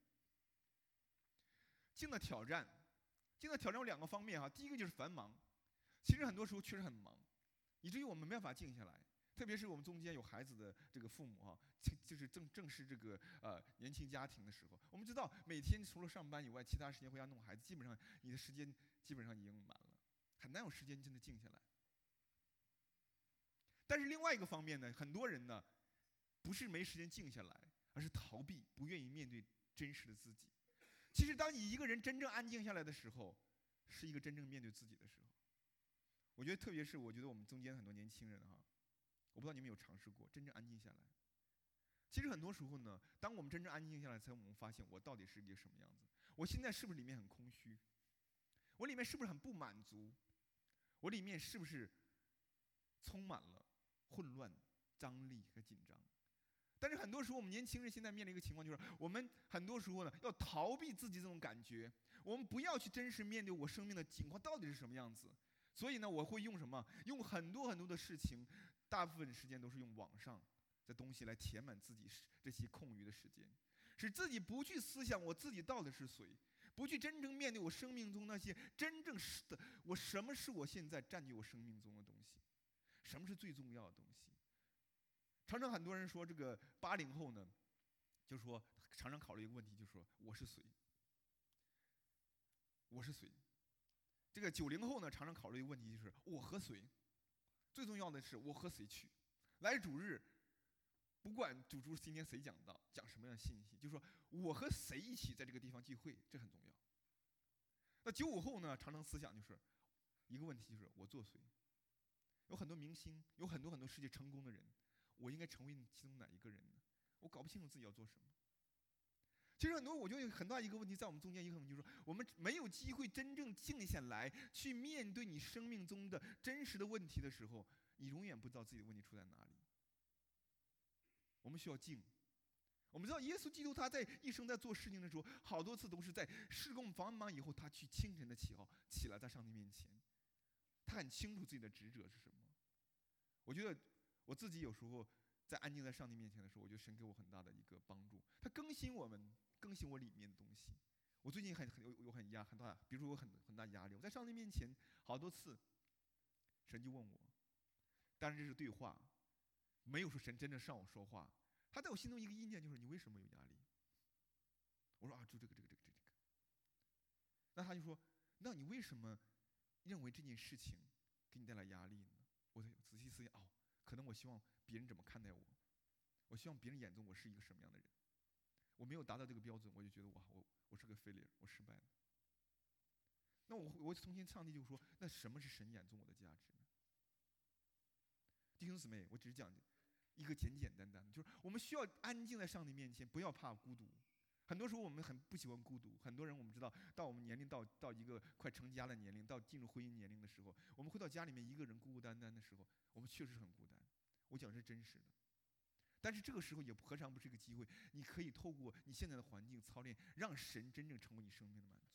[SPEAKER 1] 静的挑战，静的挑战有两个方面哈。第一个就是繁忙，其实很多时候确实很忙，以至于我们没办法静下来。特别是我们中间有孩子的这个父母哈，就是正正是这个呃年轻家庭的时候，我们知道每天除了上班以外，其他时间回家弄孩子，基本上你的时间基本上已经满了，很难有时间真的静下来。但是另外一个方面呢，很多人呢不是没时间静下来，而是逃避，不愿意面对真实的自己。其实当你一个人真正安静下来的时候，是一个真正面对自己的时候。我觉得特别是我觉得我们中间很多年轻人哈。我不知道你们有尝试过真正安静下来。其实很多时候呢，当我们真正安静下来，才我们发现我到底是一个什么样子。我现在是不是里面很空虚？我里面是不是很不满足？我里面是不是充满了混乱、张力和紧张？但是很多时候，我们年轻人现在面临一个情况，就是我们很多时候呢，要逃避自己这种感觉，我们不要去真实面对我生命的情况到底是什么样子。所以呢，我会用什么？用很多很多的事情。大部分时间都是用网上的东西来填满自己这些空余的时间，使自己不去思想我自己到底是谁，不去真正面对我生命中那些真正是的，我什么是我现在占据我生命中的东西，什么是最重要的东西。常常很多人说这个八零后呢，就说常常考虑一个问题，就是说我是谁？我是谁？这个九零后呢，常常考虑一个问题，就是我和谁？最重要的是我和谁去？来主日，不管主主今天谁讲道，讲什么样的信息，就是说我和谁一起在这个地方聚会，这很重要。那九五后呢，常常思想就是一个问题，就是我做谁？有很多明星，有很多很多世界成功的人， 我应该成为其中哪一个人呢？我搞不清楚自己要做什么。其实很多，我觉得有很大一个问题，在我们中间一个问题就是说，我们没有机会真正静下来，去面对你生命中的真实的问题的时候，你永远不知道自己的问题出在哪里。我们需要静。我们知道耶稣基督他在一生在做事情的时候，好多次都是在事工繁忙以后，他去清晨的起号起来，在上帝面前，他很清楚自己的职责是什么。我觉得我自己有时候在安静在上帝面前的时候，我觉得神给我很大的一个帮助，他更新我们，更新我里面的东西。我最近很很有有很压很大，比如说我很很大压力，我在上帝面前好多次，神就问我，当然这是对话，没有说神真正上我说话。他在我心中一个意念就是你为什么有压力？我说啊，就这个这个这个这个。那他就说，那你为什么认为这件事情给你带来压力呢？我仔细思想，哦，可能我希望别人怎么看待我，我希望别人眼中我是一个什么样的人。我没有达到这个标准，我就觉得哇，我我是个 failure， 我失败了。那我我重新上帝就说，那什么是神眼中我的价值呢？弟兄姊妹，我只是讲一个简简单单的，就是我们需要安静在上帝面前，不要怕孤独。很多时候我们很不喜欢孤独，很多人我们知道，到我们年龄到到一个快成家的年龄，到进入婚姻年龄的时候，我们回到家里面一个人孤孤单单的时候，我们确实很孤单。我讲的是真实的。但是这个时候也何尝不是一个机会？你可以透过你现在的环境操练，让神真正成为你生命的满足。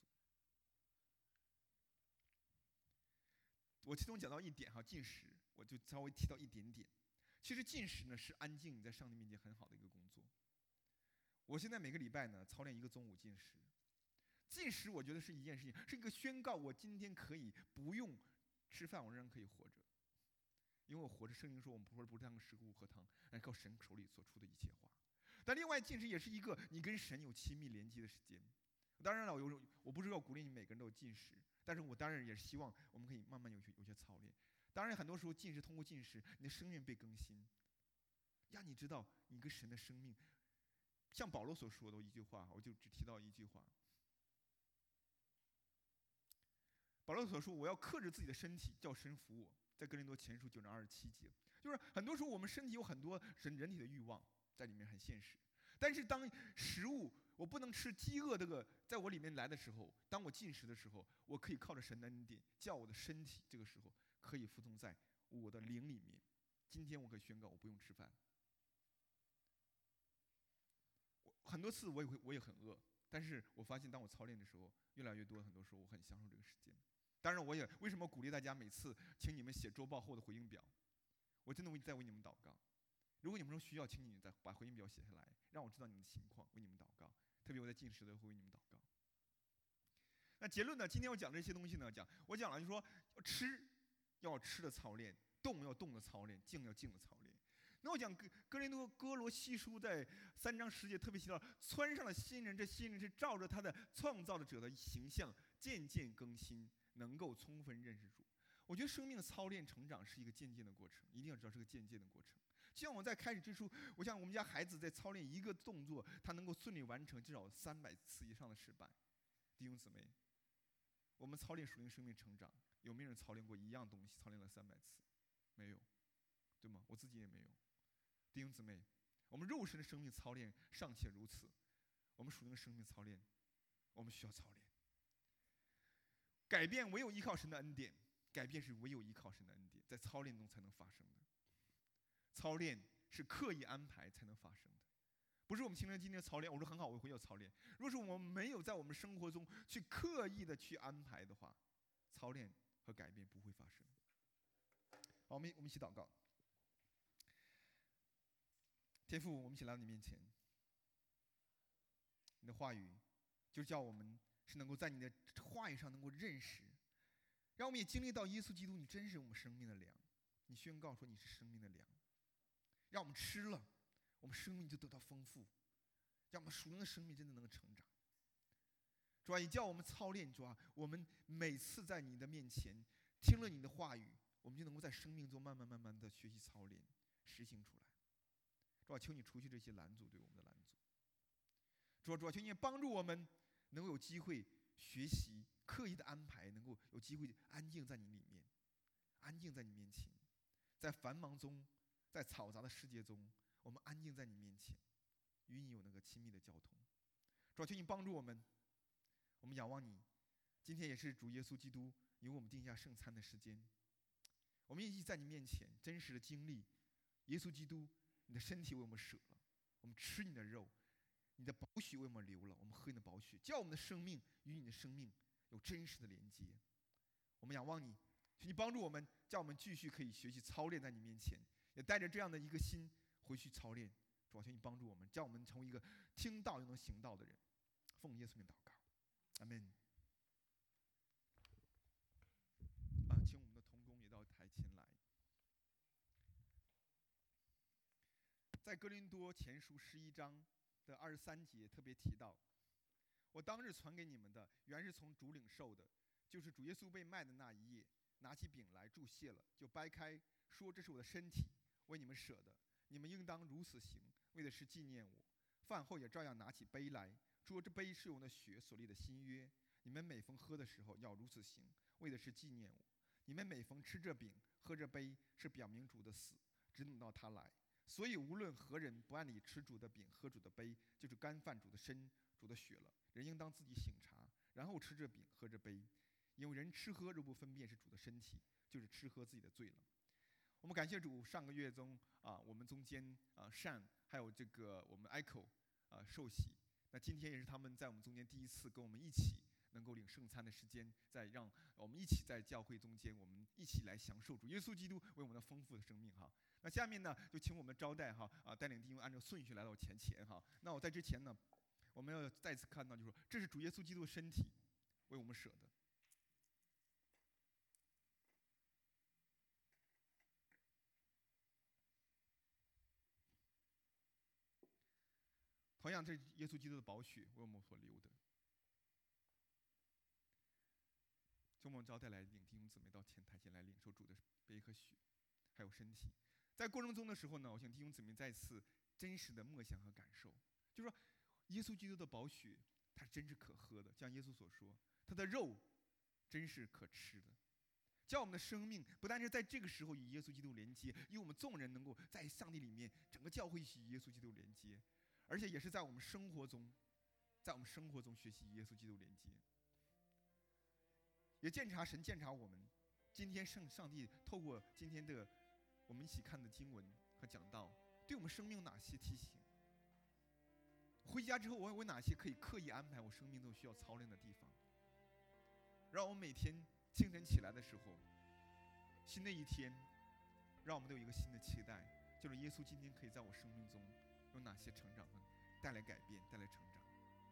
[SPEAKER 1] 我其中讲到一点哈，进食，我就稍微提到一点点。其实进食呢是安静你在上帝面前很好的一个工作。我现在每个礼拜呢操练一个中午进食。进食我觉得是一件事情，是一个宣告，我今天可以不用吃饭，我仍然可以活着。因为我活着，圣经说我们不是不是当食物和汤，而靠神手里所出的一切话。但另外进食也是一个你跟神有亲密连接的时间。当然了，我有我不是要鼓励你每个人都有进食，但是我当然也是希望我们可以慢慢有些有些操练。当然很多时候进食通过进食，你的生命被更新，让你知道你跟神的生命，像保罗所说的一句话，我就只提到一句话。保罗所说，我要克制自己的身体，叫神服我，在哥林多前书九章二十七节。就是很多时候我们身体有很多人人体的欲望在里面，很现实。但是当食物我不能吃饥饿这个在我里面来的时候，当我进食的时候，我可以靠着神的恩典，叫我的身体这个时候可以服从在我的灵里面。今天我可以宣告，我不用吃饭。很多次我也会我也很饿，但是我发现当我操练的时候，越来越多，很多时候我很享受这个时间。当然，我也为什么鼓励大家每次请你们写周报后的回应表？我真的会在为你们祷告。如果你们有需要，请你再把回应表写下来，让我知道你们的情况，为你们祷告。特别我在进食的时候会为你们祷告。那结论呢？今天我讲这些东西呢，讲我讲了，就说吃要吃的操练，动要动的操练，静要静的操练。那我讲哥哥林多哥罗西书在三章十节特别提到，穿上了新人，这新人是照着他的创造者的形象渐渐更新，能够充分认识主。我觉得生命的操练成长是一个渐进的过程，一定要知道是个渐进的过程。就像我在开始之初，我想我们家孩子在操练一个动作，他能够顺利完成至少三百次以上的失败。弟兄姊妹，我们操练属灵生命成长，有没有人操练过一样东西操练了三百次？没有，对吗？我自己也没有。弟兄姊妹，我们肉身的生命操练尚且如此，我们属灵的生命操练，我们需要操练。改变唯有依靠神的恩典，改变是唯有依靠神的恩典，在操练中才能发生的。操练是刻意安排才能发生的，不是我们今天今天操练，我说很好，我会要操练。如果是我们没有在我们生活中去刻意的去安排的话，操练和改变不会发生。好，我们我们一起祷告。天父，我们一起来到你面前，你的话语就叫我们是能够在你的话语上能够认识，让我们也经历到耶稣基督，你真是我们生命的粮。你宣告说你是生命的粮，让我们吃了，我们生命就得到丰富，让我们属灵的生命真的能够成长。主啊，也叫我们操练，主啊，我们每次在你的面前听了你的话语，我们就能够在生命中慢慢慢慢的学习操练，实行出来。主啊，求你除去这些拦阻对我们的拦阻。主啊，主啊，求你也帮助我们能够有机会学习，刻意的安排，能够有机会安静在你里面，安静在你面前，在繁忙中在嘈杂的世界中，我们安静在你面前，与你有那个亲密的交通。主啊，求你帮助我们，我们仰望你。今天也是主耶稣基督与我们定下圣餐的时间，我们一起在你面前真实的经历耶稣基督，你的身体为我们舍了，我们吃你的肉，你的宝血为我们流了，我们喝你的宝血，叫我们的生命与你的生命有真实的连接。我们仰望你，求你帮助我们，叫我们继续可以学习操练在你面前，也带着这样的一个心回去操练。主啊，求你帮助我们，叫我们成为一个听道又能行道的人。奉耶稣名祷告，阿们。啊，请我们的同工也到台前来。在哥林多前书十一章的二十三节特别提到，我当日传给你们的，原是从主领受的，就是主耶稣被卖的那一夜，拿起饼来祝谢了，就掰开，说：“这是我的身体，为你们舍的，你们应当如此行，为的是纪念我。饭后也照样拿起杯来，说：这杯是我的血所立的新约，你们每逢喝的时候要如此行，为的是纪念我。你们每逢吃这饼喝这杯，是表明主的死，直等到他来。所以无论何人不按理吃主的饼喝主的杯，就是干犯主的身主的血了。人应当自己省察，然后吃这饼喝这杯，因为人吃喝若不分辨是主的身体，就是吃喝自己的罪了。”我们感谢主，上个月中啊，我们中间啊善还有这个我们 Echo 啊受洗，那今天也是他们在我们中间第一次跟我们一起能够领圣餐的时间，再让我们一起在教会中间，我们一起来享受主耶稣基督为我们的丰富的生命哈。那下面呢，就请我们招待哈啊带领弟兄按照顺序来到前前哈。那我在之前呢，我们要再次看到，就是说这是主耶稣基督的身体为我们舍的。同样，这是耶稣基督的宝血为我们所流的。就我们招待来领弟兄姊妹到前台前来领受主的杯和血，还有身体。在过程中的时候呢，我想弟兄姊妹再次真实的默想和感受，就是说，耶稣基督的宝血，它真是可喝的，像耶稣所说，他的肉真是可吃的。叫我们的生命不单是在这个时候与耶稣基督连接，因为我们众人能够在上帝里面，整个教会一起与耶稣基督连接。而且也是在我们生活中，在我们生活中学习与耶稣基督连接，也鉴察神鉴察我们。今天圣上帝透过今天的我们一起看的经文和讲道，对我们生命有哪些提醒？回家之后，我有哪些可以刻意安排我生命中需要操练的地方？让我们每天清晨起来的时候，新的一天，让我们都有一个新的期待，就是耶稣今天可以在我生命中有哪些成长呢？带来改变，带来成长。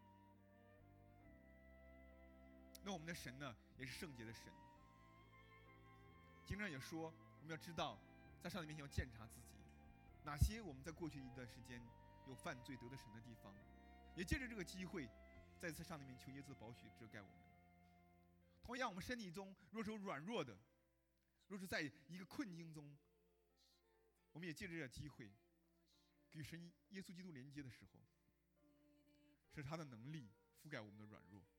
[SPEAKER 1] 那我们的神呢，也是圣洁的神。经常也说，我们要知道，在上帝面前要鉴察自己，哪些我们在过去一段时间有犯罪得罪神的地方，也借着这个机会，再次上帝面前求耶稣的宝血遮盖我们。同样，我们身体中若是有软弱的，若是在一个困境中，我们也借着这个机会，与神耶稣基督连接的时候，是他的能力覆盖我们的软弱。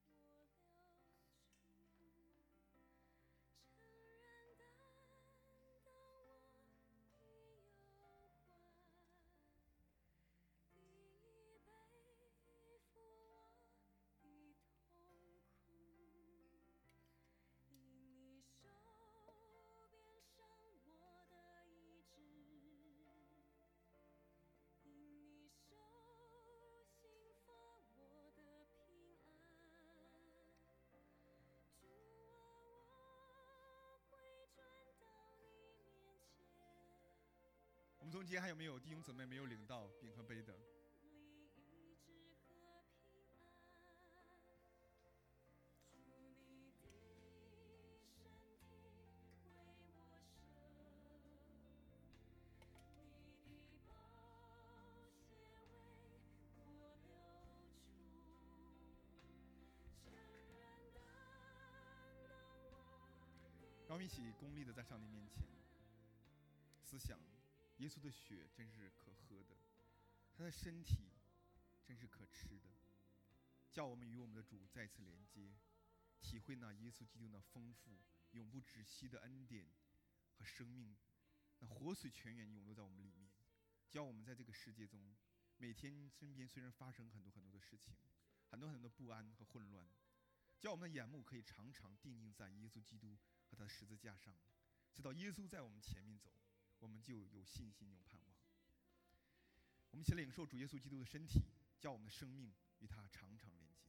[SPEAKER 1] 我们中间还有没有弟兄姊妹没有领到饼和杯的？让我们一起恭立的在上帝面前思想，耶稣的血真是可喝的，他的身体真是可吃的，叫我们与我们的主再次连接，体会那耶稣基督那丰富永不止息的恩典和生命那活水泉源涌流在我们里面，叫我们在这个世界中，每天身边虽然发生很多很多的事情，很多很多的不安和混乱，叫我们的眼目可以常常定睛在耶稣基督和他的十字架上，知道耶稣在我们前面走，我们就有信心有盼望。我们一起领受主耶稣基督的身体，叫我们的生命与他常常连接。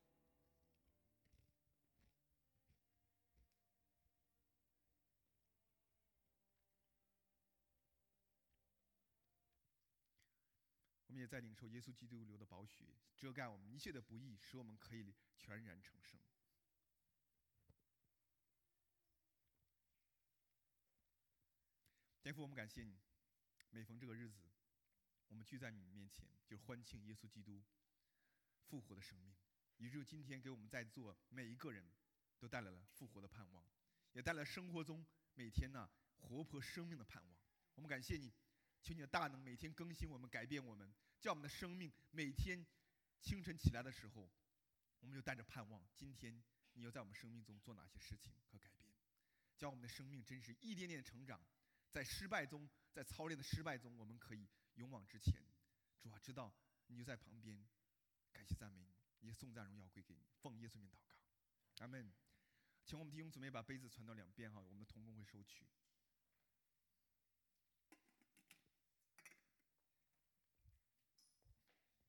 [SPEAKER 1] 我们也在领受耶稣基督流的宝血，遮盖我们一切的不义，使我们可以全然成圣。天父，我们感谢你，每逢这个日子，我们聚在你面前，就欢庆耶稣基督复活的生命，以至于今天给我们在座每一个人都带来了复活的盼望，也带来了生活中每天呢、啊、活泼生命的盼望。我们感谢你，求你的大能每天更新我们，改变我们，叫我们的生命每天清晨起来的时候，我们就带着盼望，今天你要在我们生命中做哪些事情和改变，叫我们的生命真是一点点的成长，在失败中，在操练的失败中，我们可以勇往直前。主啊，知道你就在旁边，感谢赞美你，也颂赞荣耀归给你，奉耶稣名祷告，阿们。请我们弟兄姊妹把杯子传到两边哈，我们的同工会收取。